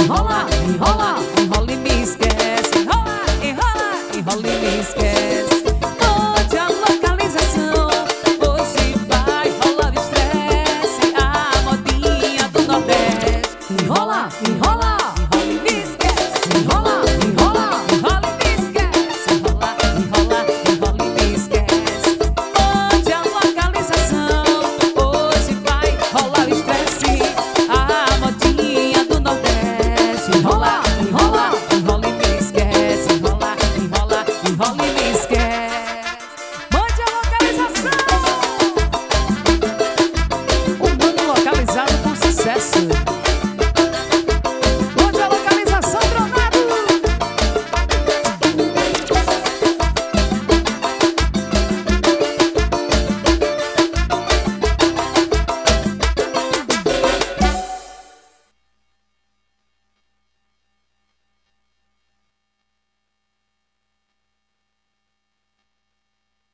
enrola, enrola, enrola e me esquece. Enrola, enrola, enrola e me esquece. Onde a localização, hoje vai rolar o estresse. A modinha do Nordeste. Enrola, enrola, enrola e me esquece. Enrola, enrola, enrola e me esquece. Enrola, enrola, enrola e me esquece. Onde a localização, hoje vai rolar o estresse. A modinha do Nordeste. Enrola, enrola, enrola e me esquece. Enrola, enrola, enrola e me esquece. Mande a localização. O mano localizado com sucesso.